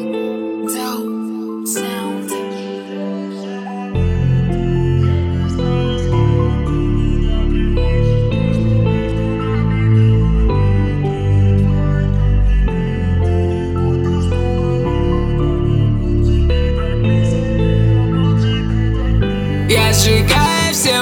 Я сжигаю все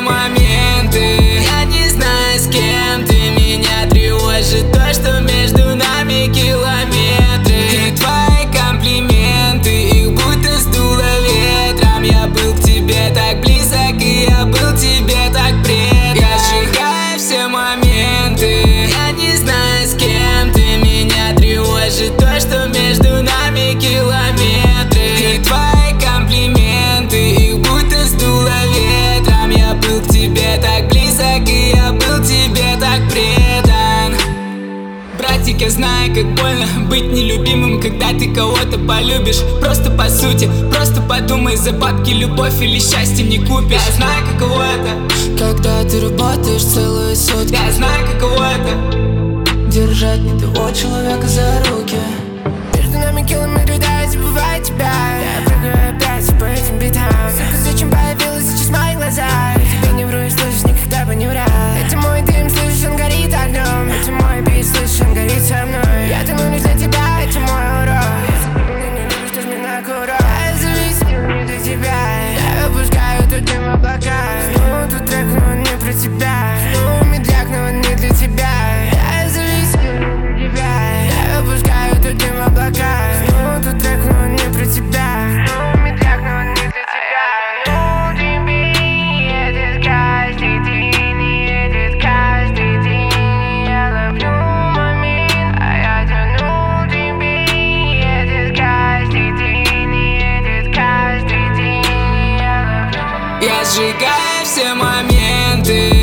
моменты, я не знаю, с кем ты. Меня тревожит то, что между нами километры. И твои комплименты, их будто сдуло ветром. Я был к тебе так близок, и я был тебе так предан. Я сжигаю все моменты, я не знаю, с кем ты. Меня тревожит то, что между нами километры. И твои комплименты, их будто сдуло ветром. Я был к тебе так близок, и я был тебе так предан. Братик, я знаю, как больно быть нелюбимым, когда ты кого-то полюбишь. Просто по сути, просто подумай, за бабки любовь или счастье не купишь. Я знаю, каково это, когда ты работаешь целые сутки. я знаю, каково это, держать не того человека за руки. Между нами километры, да, я забываю тебя. Я прыгаю опять по этим битам. Сука, зачем появилась сейчас в моих глазах? Я тебе не вру и слышишь, никогда бы не врал. Это мой дым, слышишь, он горит огнем. Это мой бит, слышишь, он горит со мной. Я тону лишь для тебя, это мой урок. Если ты меня не любишь, то жми на курок. Я зависел не до тебя. Я выпускаю тот дым в облака. Ну, тут трек, но он не про тебя. Ну, медляк, но он не для тебя. Я зависел не до тебя. Я выпускаю тот дым в облака. Ну, тут трек, но он не про тебя. Ну, медляк, но он не для тебя. Ну, тебе едет каждый день, едет каждый день. Я ловлю момент, а я тяну тебе. Едет каждый день, едет каждый день. Я ловлю. я сжигаю все моменты.